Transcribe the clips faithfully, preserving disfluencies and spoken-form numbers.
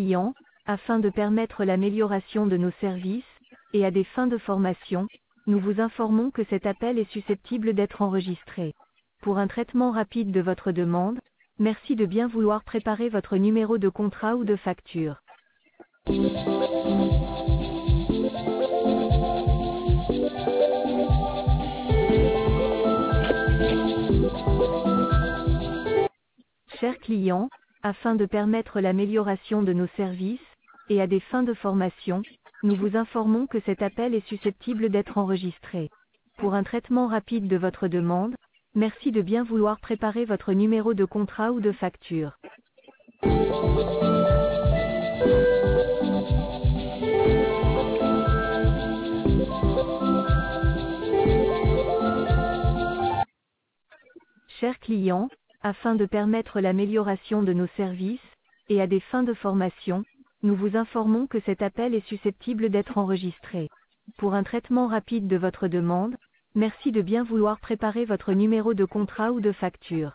clients, afin de permettre l'amélioration de nos services, et à des fins de formation, nous vous informons que cet appel est susceptible d'être enregistré. Pour un traitement rapide de votre demande, merci de bien vouloir préparer votre numéro de contrat ou de facture. Chers clients, afin de permettre l'amélioration de nos services, et à des fins de formation, nous vous informons que cet appel est susceptible d'être enregistré. Pour un traitement rapide de votre demande, merci de bien vouloir préparer votre numéro de contrat ou de facture. Chers clients, afin de permettre l'amélioration de nos services, et à des fins de formation, nous vous informons que cet appel est susceptible d'être enregistré. Pour un traitement rapide de votre demande, merci de bien vouloir préparer votre numéro de contrat ou de facture.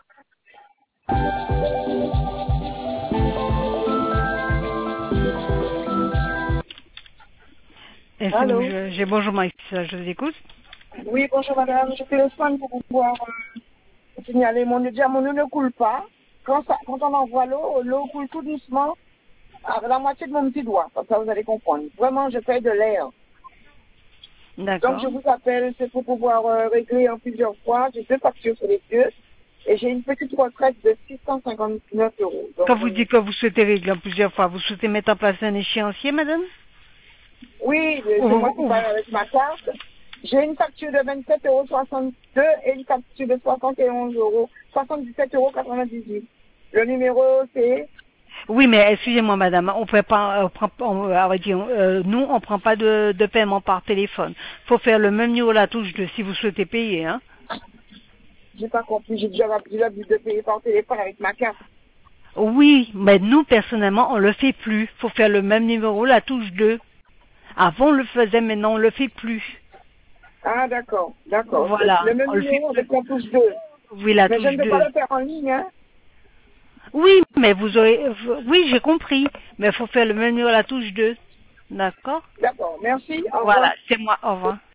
Est-ce Allô? que je- j'ai bonjour Maïs, je vous écoute. Oui, bonjour madame, je téléphone pour pouvoir euh, signaler mon eau. Déjà, mon eau ne coule pas. Quand, ça, quand on envoie l'eau, l'eau coule tout doucement à la moitié de mon petit doigt. Comme ça, vous allez comprendre. Vraiment, je paye de l'air. D'accord. Donc, je vous appelle, c'est pour pouvoir euh, régler en plusieurs fois. J'ai deux factures sur les yeux et j'ai une petite retraite de six cent cinquante-neuf euros. Donc, Quand vous euh, dites que vous souhaitez régler en plusieurs fois, vous souhaitez mettre en place un échéancier, madame? oui, c'est Oh, moi qui oh. parle avec ma carte. J'ai une facture de vingt-sept euros soixante-deux et une facture de soixante et onze euros, soixante-dix-sept euros quatre-vingt-dix-huit. Le numéro, c'est... Oui, mais excusez-moi, madame, on peut pas, on prend, on, on va dire, euh, nous, on prend pas de, de paiement par téléphone. Faut faire le même numéro à la touche de si vous souhaitez payer, hein. J'ai pas compris, j'ai déjà l'habitude de payer par téléphone avec ma carte. Oui, mais nous, personnellement, on le fait plus. Faut faire le même numéro, la touche deux. Avant, on le faisait, maintenant, on le fait plus. Ah, d'accord, d'accord. Voilà, Le même on le fait numéro plus. avec la touche deux. Oui, la Mais je touche ne peux pas deux. le faire en ligne, hein. Oui, mais vous aurez, oui, j'ai compris, mais il faut faire le même numéro à la touche deux. D'accord? D'accord, merci, au revoir. Voilà, c'est moi, au revoir.